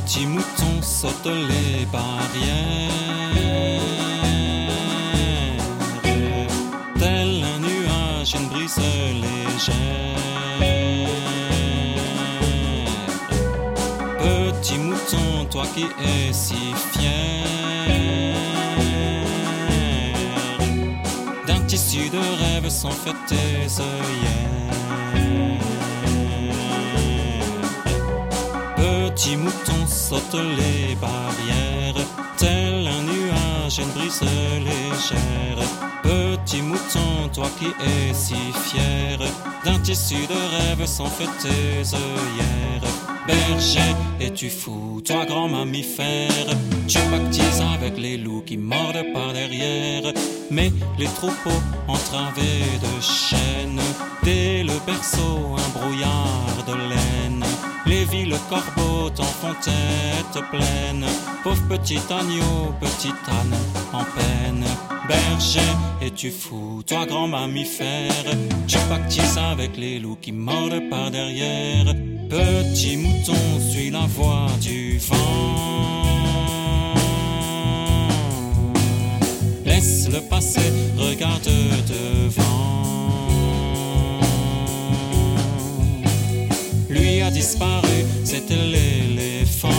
Petit mouton saute les barrières, tel un nuage, une brise légère. Petit mouton, toi qui es si fier, d'un tissu de rêve sont faites tes œillères. Petit mouton saute les barrières, tel un nuage, une brise légère. Petit mouton, toi qui es si fier, d'un tissu de rêve sont faites tes œillères. Berger, es-tu fou, toi grand mammifère? Tu pactises avec les loups qui mordent par derrière. Mais les troupeaux entravés de chaînes, dès le berceau un brouillard de laine. Les villes corbeaux t'en font tête pleine. Pauvre petit agneau, petit âne en peine. Berger, es-tu fou, toi grand mammifère? Tu pactises avec les loups qui mordent par derrière. Petit mouton, suis la voix du vent. Laisse-le passer, regarde devant. Lui a disparu, c'était l'éléphant.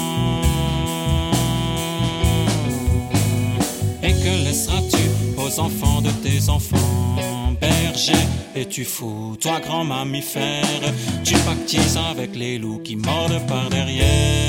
Et que laisseras-tu aux enfants de tes enfants? Berger, es-tu fou, toi grand mammifère? Tu pactises avec les loups qui mordent par derrière.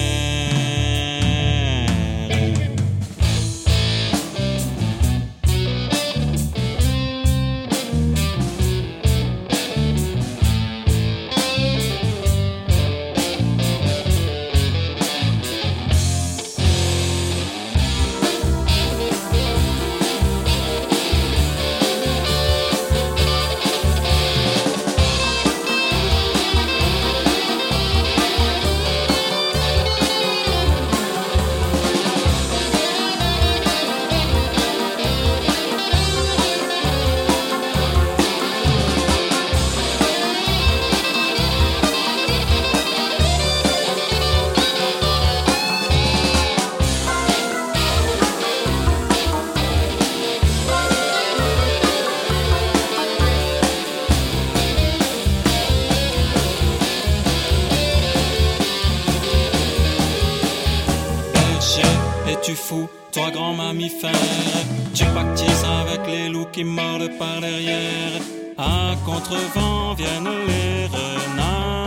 Es-tu fou, toi grand mammifère? Tu pactises avec les loups qui mordent par derrière. À contrevent viennent les renards.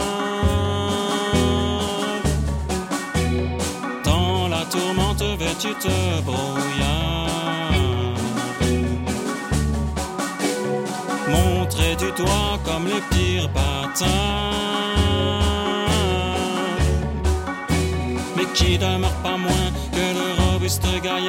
Dans la tourmente vêtu te brouillard. Montrés du doigt comme les pires bâtards, mais qui demeure pas moins que le robuste gaillard.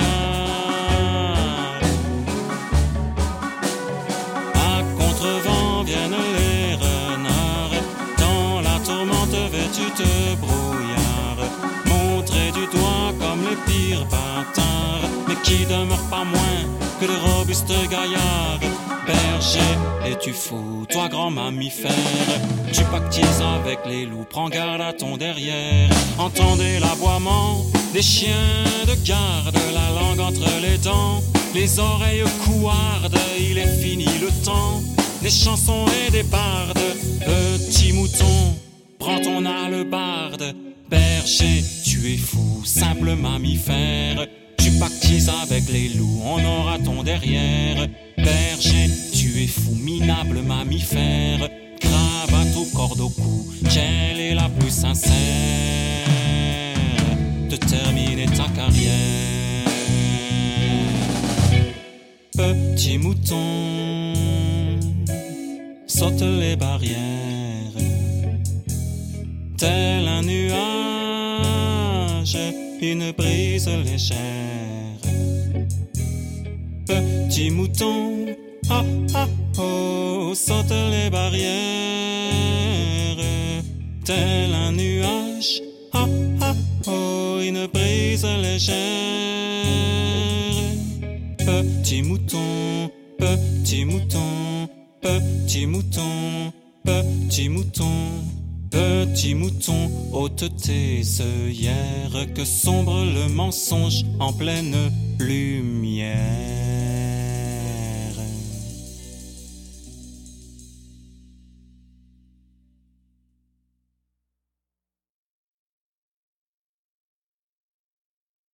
À contrevent viennent les renards, dans la tourmente vêtus de brouillard. Montrés du doigt comme les pires bâtards, mais qui demeure pas moins que le robuste gaillard. Berger, es-tu fou, toi grand mammifère? Tu pactises avec les loups, prends garde à ton derrière. Entendez l'aboiement des chiens de garde, la langue entre les dents, les oreilles couardes. Il est fini le temps des chansons et des bardes. Petit mouton, prends ton hallebarde. Berger, tu es fou, simple mammifère. Tu pactises avec les loups, on aura ton derrière. Berger, tu es fou, minable mammifère. Cravate ou corde au cou, quelle est la plus sincère de terminer ta carrière? Petit mouton, saute les barrières, tel un nuage, une brise légère. Petit mouton, ah ah oh, saute les barrières, tel un nuage, ah ah oh, une brise légère. Petit mouton, petit mouton, petit mouton, petit mouton, Petit mouton, ôte tes œillères, que sombre le mensonge en pleine lune.